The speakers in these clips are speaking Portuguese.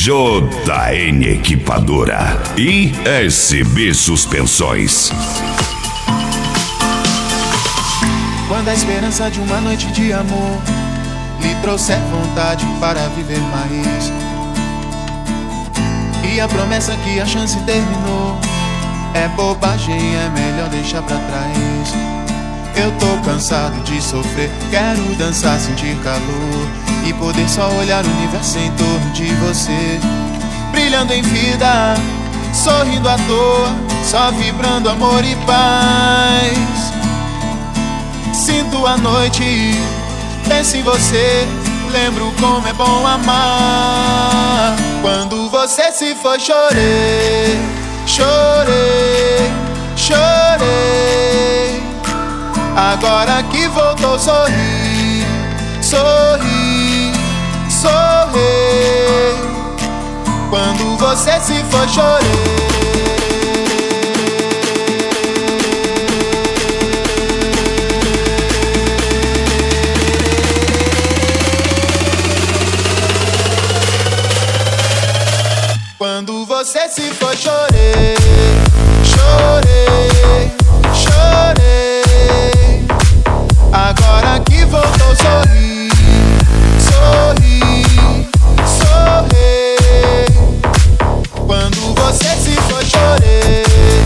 JN Equipadora e SB Suspensões. Quando a esperança de uma noite de amor lhe trouxer vontade para viver mais, e a promessa que a chance terminou é bobagem, é melhor deixar pra trás. Eu tô cansado de sofrer, quero dançar, sentir calor e poder só olhar o universo em torno de você, brilhando em vida, sorrindo à toa, só vibrando amor e paz. Sinto a noite, penso em você, lembro como é bom amar. Quando você se foi, chorei, chorei, chorei. Agora que voltou, sorri, sorri, sorri. Quando você se foi, chorei. Quando você se foi, chorei, chorei, chorei. Agora que voltou, sorri, sorri, sorri. Quando você se foi, chorei,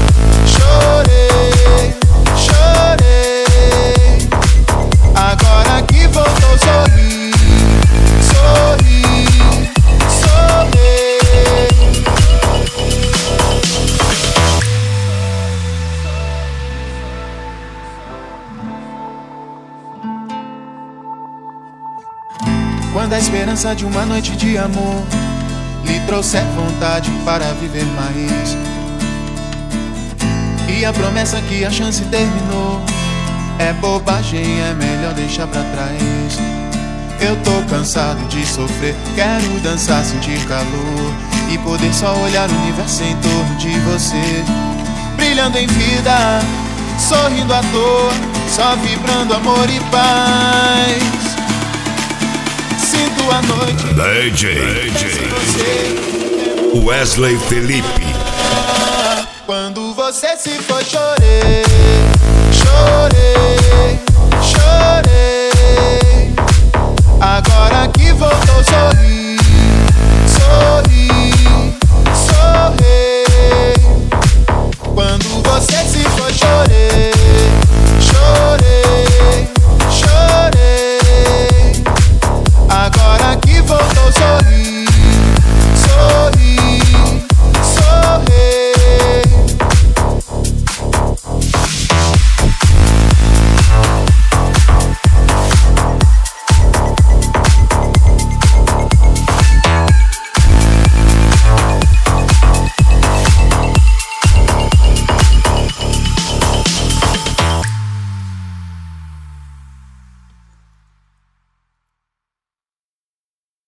chorei, chorei. Agora que voltou, sorri, sorri, sorri. Quando a esperança de uma noite de amor lhe trouxer vontade para viver mais, e a promessa que a chance terminou é bobagem, é melhor deixar pra trás. Eu tô cansado de sofrer, quero dançar, sentir calor e poder só olhar o universo em torno de você, brilhando em vida, sorrindo à toa, só vibrando amor e paz. Sinto a noite, DJ Wesley Felipe. Quando você se foi, chorei,